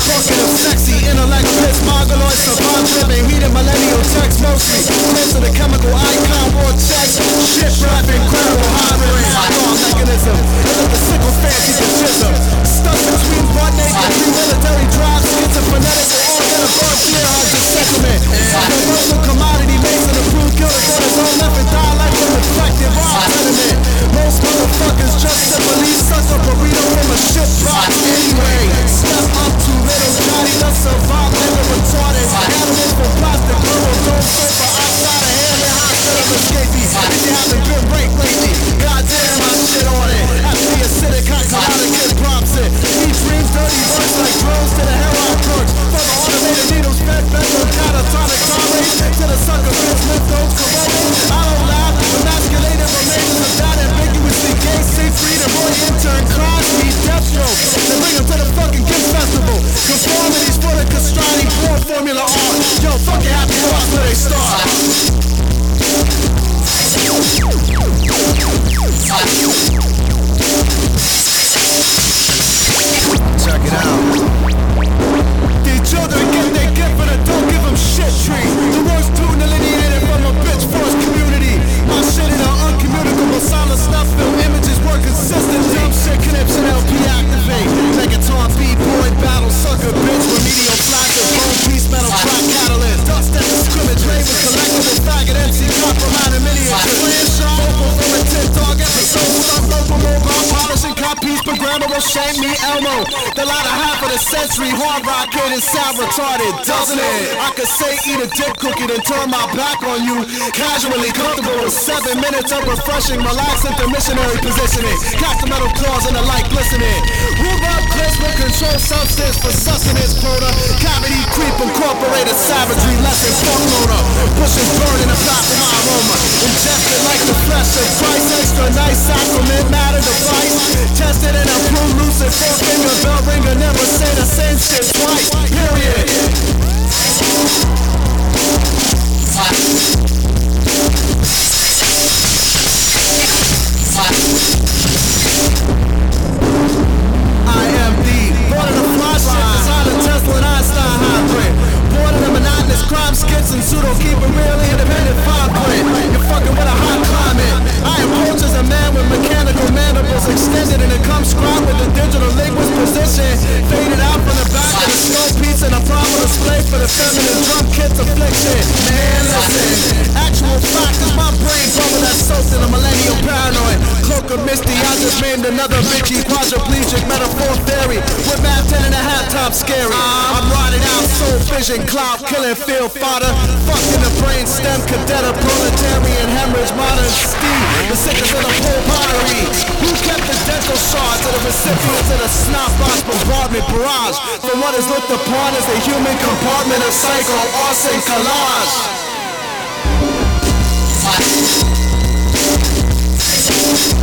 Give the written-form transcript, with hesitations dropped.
Bucket of sexy intellect, piss, mongoloid, survive, living, heated millennial text mostly. Close to the chemical icon, war checks, shit rap, incredible hybrid, high mechanism. And let the sickle fancy the chism. Stuck between butt naked, pre-military drive, schizophrenic, all get above fear, hard to settlement. Universal commodity, Mason approved, killers on his own left and die like a reflective art tenement. Most motherfuckers just simply suck a burrito from a ship box anyway. Step up too little, Johnny, let's survive like a retarded. Animals for plastic, girls don't fight for outside of hand and hostile of escapee. If you haven't been raped lately, goddamn my shit on it. After the acidic hot colada kid prompts it. He dreams dirty words like drones to the heroin crooks. From the automated needles, fed on catatonic tirades to the sucker bitch with those corroded. I don't laugh, emasculated remains of that ambiguously gay, safe freedom, boy intern, Cosby, death row. They bring him to the fucking gift festival. Conformities for the castrati, born Formula R. Yo, fucking happy thoughts where they start. Check it out. These children get their gift and don't give them shit tree. The words too delineated from a bitch force community. My shit in an uncommunicable silent snuff film. Images were consistent. Dumb shit conniption LP activate. Megaton B-boy battle sucker bitch. Remedial flash of bone piece metal track catalyst. Dust at the scrimmage raven collectible faggot MC compromised miniature. Playing shot vocal from a TikTok episode. Stuff local mobile polishing copies programmable. Shame me Elmo. The latter half of the century hard rock kid is sound retarded, doesn't it? I could say eat a dip cookie then turn my back on you. Casually comfortable with 7 minutes of refreshing, relaxed intermissionary positioning. Cast the metal claws and the light glistening. Rube up clips with controlled substance for sustenance quota. Cavity creep incorporated savagery, lesson fuck loader. Pushing burn in the back of my aroma. Ingested like the flesh of Christ. Extra nice sacrament matter device. Tested and approved lucid four-finger bell ringer. Never say the same shit twice. Period. I am the born in a fly shit, design a Tesla and Einstein hybrid. Born in a monotonous crime skits and pseudo keep it real independent fine print. You're fucking with a hot climate. I approach as a man with mechanical mandibles extended and it comes scribed with the digital linguist position. Faded out from the back of the snow piece and a proper display for the feminine drum kit's affliction. Man, listen, actual fact is my brain bubble that's soaked in a millennial paranoid. Cloak of Misty, I just named another bitchy quadriplegic metaphor theory. With math 10 and a half times scary. I'm riding out soul vision, cloud killing field fodder. Fucking the brain stem, cadet, a proletarian hemorrhage, modern Steve. The sickest of the whole pottery. Who kept the dental shards of the recipients of the snot box bombardment barrage? For what is looked upon as the human compartment of psycho arson collage.